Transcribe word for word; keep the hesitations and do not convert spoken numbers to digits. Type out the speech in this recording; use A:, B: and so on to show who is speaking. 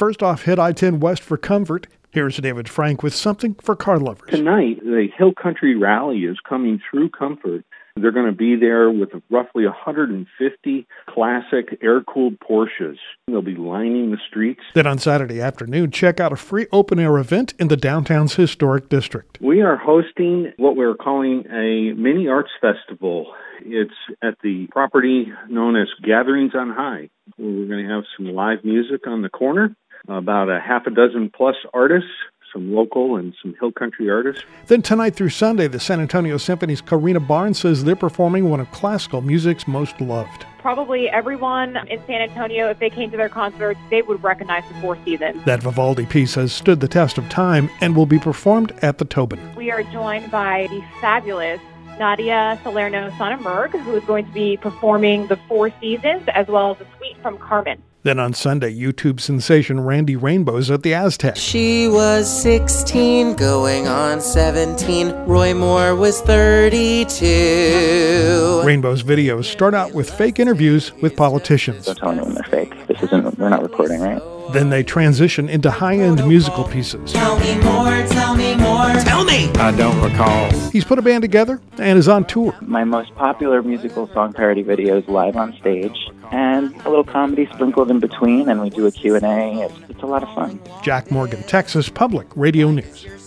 A: First off, hit I ten west for Comfort. Here's David Frank with something for car lovers.
B: Tonight, the Hill Country Rally is coming through Comfort. They're going to be there with roughly one hundred fifty classic air-cooled Porsches. They'll be lining the streets.
A: Then on Saturday afternoon, check out a free open-air event in the downtown's historic district.
B: We are hosting what we're calling a mini arts festival. It's at the property known as Gatherings on High. We're going to have some live music on the corner, about a half a dozen plus artists, some local and some hill country artists.
A: Then tonight through Sunday, the San Antonio Symphony's Karina Barnes says they're performing one of classical music's most loved.
C: Probably everyone in San Antonio, if they came to their concert, they would recognize the Four Seasons.
A: That Vivaldi piece has stood the test of time and will be performed at the Tobin.
C: We are joined by the fabulous Nadia Salerno-Sonnenberg, who is going to be performing the Four Seasons as well as a suite from Carmen.
A: Then on Sunday, YouTube sensation Randy Rainbow's at the Aztec.
D: She was sixteen, going on seventeen. Roy Moore was thirty-two.
A: Rainbow's videos start out with fake interviews with politicians.
E: Don't tell anyone they're fake. This isn't, we're not recording, right?
A: Then they transition into high-end musical pieces.
D: Tell me more, tell me more, tell me!
F: I don't recall.
A: He's put a band together and is on tour.
E: My most popular musical song parody video is live on stage, and a little comedy sprinkled in between, and we do a Q and A. It's, it's a lot of fun.
A: Jack Morgan, Texas Public Radio News.